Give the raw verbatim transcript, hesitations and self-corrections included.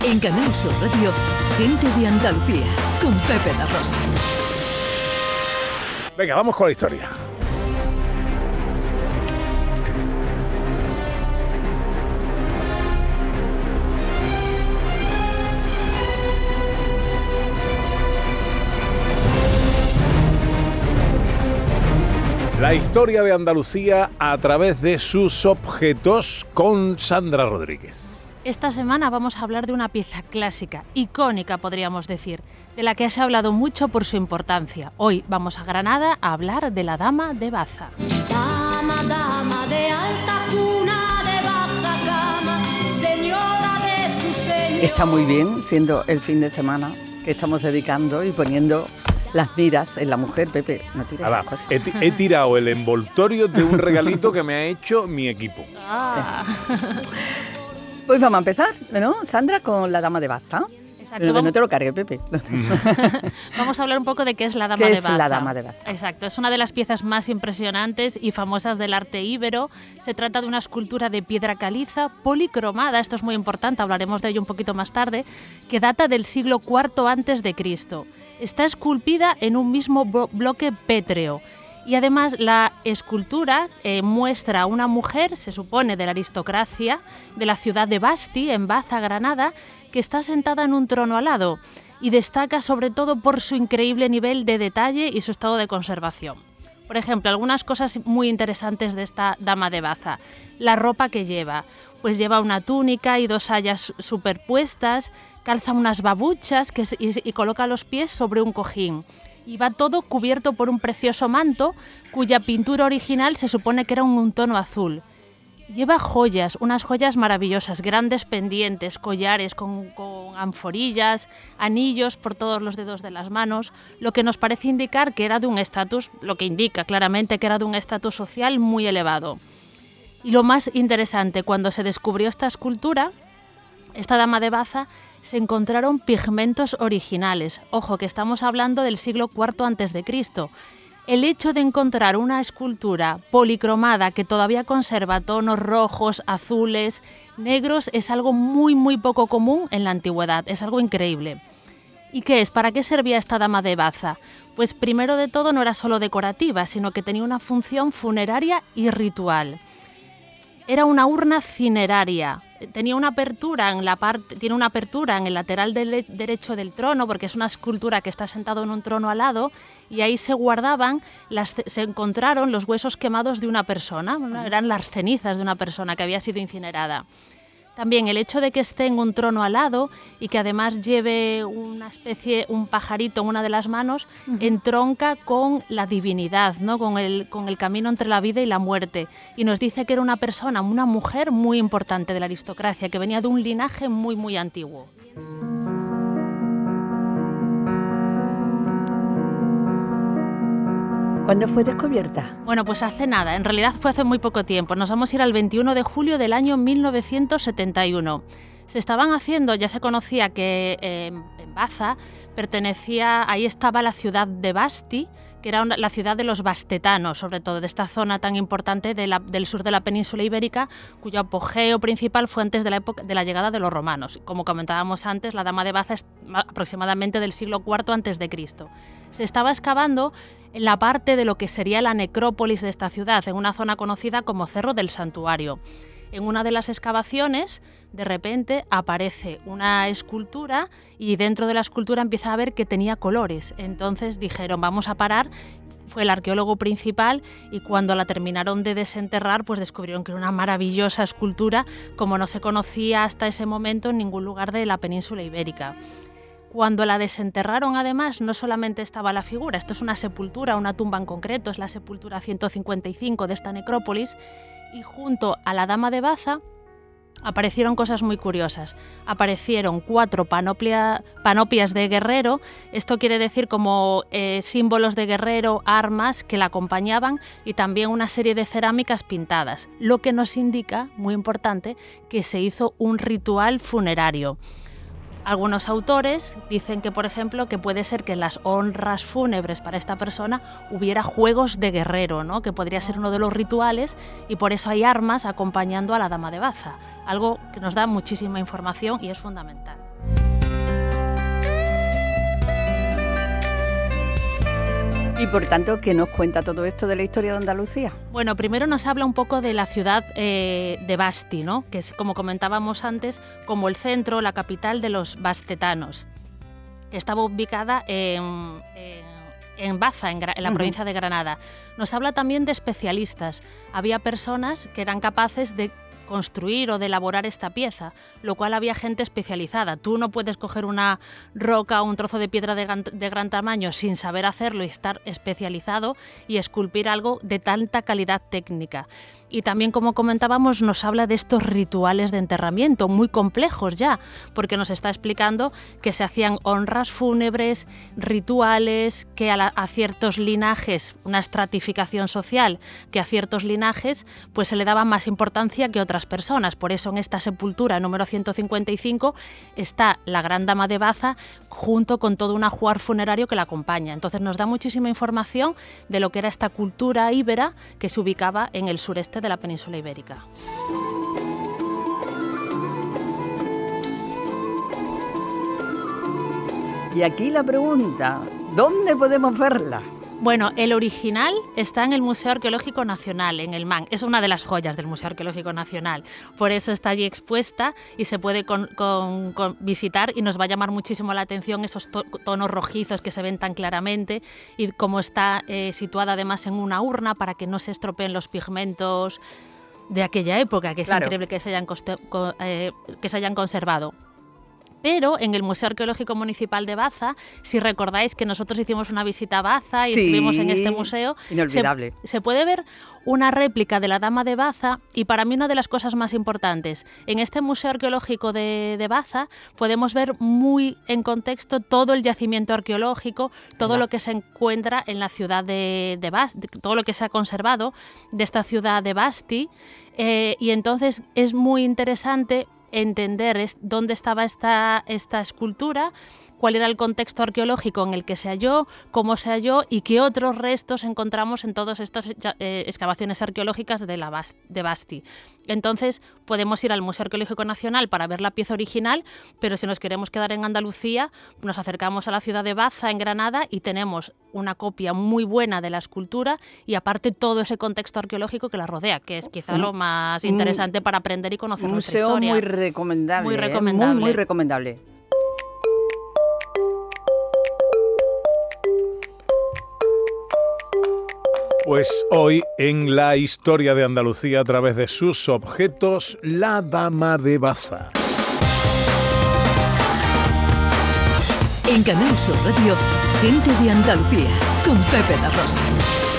En Canal Sur Radio, Gente de Andalucía, con Pepe da Rosa. Venga, vamos con la historia. La historia de Andalucía a través de sus objetos con Sandra Rodríguez. Esta semana vamos a hablar de una pieza clásica, icónica podríamos decir, de la que se ha hablado mucho por su importancia. Hoy vamos a Granada a hablar de la Dama de Baza. Dama, dama de alta cuna, de baja cama, señora de su señor. Está muy bien, siendo el fin de semana que estamos dedicando y poniendo las miras en la mujer, Pepe. No tires Ahora, cosas. he, he tirado el envoltorio de un regalito que me ha hecho mi equipo. Ah. Pues vamos a empezar, ¿no, Sandra, con la Dama de Baza? Exacto, Pero vamos, no te lo cargue, Pepe. vamos a hablar un poco de qué es la Dama ¿Qué de es Baza. la Dama de Baza? Exacto, es una de las piezas más impresionantes y famosas del arte íbero. Se trata de una escultura de piedra caliza policromada, esto es muy importante, hablaremos de ello un poquito más tarde, que data del siglo cuarto antes de Cristo. Está esculpida en un mismo blo- bloque pétreo. Y además la escultura eh, muestra a una mujer, se supone de la aristocracia, de la ciudad de Basti, en Baza, Granada, que está sentada en un trono alado y destaca sobre todo por su increíble nivel de detalle y su estado de conservación. Por ejemplo, algunas cosas muy interesantes de esta Dama de Baza. La ropa que lleva, pues lleva una túnica y dos sayas superpuestas, calza unas babuchas que, y, y coloca los pies sobre un cojín. Y va todo cubierto por un precioso manto, cuya pintura original se supone que era un, un tono azul. Lleva joyas, unas joyas maravillosas, grandes pendientes, collares con, con anforillas, anillos por todos los dedos de las manos, lo que nos parece indicar que era de un estatus, lo que indica claramente que era de un estatus social muy elevado. Y lo más interesante, cuando se descubrió esta escultura, esta Dama de Baza, se encontraron pigmentos originales. Ojo, que estamos hablando del siglo cuarto antes de Cristo. El hecho de encontrar una escultura policromada que todavía conserva tonos rojos, azules, negros, es algo muy, muy poco común en la antigüedad. Es algo increíble. ¿Y qué es? ¿Para qué servía esta Dama de Baza? Pues primero de todo no era solo decorativa, sino que tenía una función funeraria y ritual. Era una urna cineraria. Tenía una apertura en la parte, tiene una apertura en el lateral del, derecho del trono, porque es una escultura que está sentado en un trono alado, y ahí se guardaban, las, se encontraron los huesos quemados de una persona, ¿no? Eran las cenizas de una persona que había sido incinerada. También el hecho de que esté en un trono alado y que además lleve una especie, un pajarito en una de las manos, uh-huh. entronca con la divinidad, ¿no? con, el, con el camino entre la vida y la muerte. Y nos dice que era una persona, una mujer muy importante de la aristocracia, que venía de un linaje muy, muy antiguo. ¿Cuándo fue descubierta? Bueno, pues hace nada, en realidad fue hace muy poco tiempo. Nos vamos a ir al veintiuno de julio del año mil novecientos setenta y uno. Se estaban haciendo, ya se conocía que eh, en Baza pertenecía, ahí estaba la ciudad de Basti, que era una, la ciudad de los bastetanos, sobre todo de esta zona tan importante de la, del sur de la península ibérica, cuyo apogeo principal fue antes de la, época, de la llegada de los romanos. Como comentábamos antes, la Dama de Baza es aproximadamente del siglo cuarto antes de Cristo. Se estaba excavando en la parte de lo que sería la necrópolis de esta ciudad, en una zona conocida como Cerro del Santuario. En una de las excavaciones, de repente, aparece una escultura y dentro de la escultura empieza a ver que tenía colores. Entonces dijeron, vamos a parar. Fue el arqueólogo principal y cuando la terminaron de desenterrar, pues descubrieron que era una maravillosa escultura, como no se conocía hasta ese momento en ningún lugar de la península ibérica. Cuando la desenterraron, además, no solamente estaba la figura, esto es una sepultura, una tumba en concreto, es la sepultura ciento cincuenta y cinco de esta necrópolis, y junto a la Dama de Baza aparecieron cosas muy curiosas. Aparecieron cuatro panoplia, panoplias de guerrero, esto quiere decir como eh, símbolos de guerrero, armas que la acompañaban y también una serie de cerámicas pintadas, lo que nos indica, muy importante, que se hizo un ritual funerario. Algunos autores dicen que, por ejemplo, que puede ser que en las honras fúnebres para esta persona hubiera juegos de guerrero, ¿no? Que podría ser uno de los rituales y por eso hay armas acompañando a la Dama de Baza, algo que nos da muchísima información y es fundamental. Y por tanto, ¿qué nos cuenta todo esto de la historia de Andalucía? Bueno, primero nos habla un poco de la ciudad eh, de Basti, ¿no? Que es, como comentábamos antes, como el centro, la capital de los bastetanos. Estaba ubicada en, en, en Baza, en, en la uh-huh. provincia de Granada. Nos habla también de especialistas. Había personas que eran capaces de construir o de elaborar esta pieza, lo cual había gente especializada. Tú no puedes coger una roca o un trozo de piedra de gran, de gran tamaño sin saber hacerlo y estar especializado y esculpir algo de tanta calidad técnica. Y también, como comentábamos, nos habla de estos rituales de enterramiento muy complejos ya, porque nos está explicando que se hacían honras fúnebres, rituales, que a, la, a ciertos linajes, una estratificación social, que a ciertos linajes pues se le daba más importancia que otras personas. Por eso en esta sepultura número ciento cincuenta y cinco está la Gran Dama de Baza junto con todo un ajuar funerario que la acompaña. Entonces nos da muchísima información de lo que era esta cultura íbera que se ubicaba en el sureste de la península ibérica. Y aquí la pregunta, ¿dónde podemos verla? Bueno, el original está en el Museo Arqueológico Nacional, en el M A N. Es una de las joyas del Museo Arqueológico Nacional. Por eso está allí expuesta y se puede con, con, con visitar, y nos va a llamar muchísimo la atención esos to tonos rojizos que se ven tan claramente, y cómo está eh, situada además en una urna para que no se estropeen los pigmentos de aquella época, que es claro. increíble que se hayan, coste eh, que se hayan conservado. Pero en el Museo Arqueológico Municipal de Baza, si recordáis que nosotros hicimos una visita a Baza y sí, estuvimos en este museo, inolvidable. Se, se puede ver una réplica de la Dama de Baza, y para mí una de las cosas más importantes, en este Museo Arqueológico de, de Baza podemos ver muy en contexto todo el yacimiento arqueológico, todo no. lo que se encuentra en la ciudad de, de Basti, todo lo que se ha conservado de esta ciudad de Basti, eh, y entonces es muy interesante entender es, dónde estaba esta, esta escultura, cuál era el contexto arqueológico en el que se halló, cómo se halló y qué otros restos encontramos en todas estas eh, excavaciones arqueológicas de, la Bast de Basti. Entonces podemos ir al Museo Arqueológico Nacional para ver la pieza original, pero si nos queremos quedar en Andalucía, nos acercamos a la ciudad de Baza, en Granada, y tenemos una copia muy buena de la escultura y aparte todo ese contexto arqueológico que la rodea, que es quizá lo más interesante para aprender y conocer nuestra historia. Un museo muy recomendable. Muy recomendable. ¿eh? Muy, muy recomendable. Pues hoy en la historia de Andalucía a través de sus objetos, la Dama de Baza. En Canal Sur Radio, Gente de Andalucía, con Pepe da Rosa.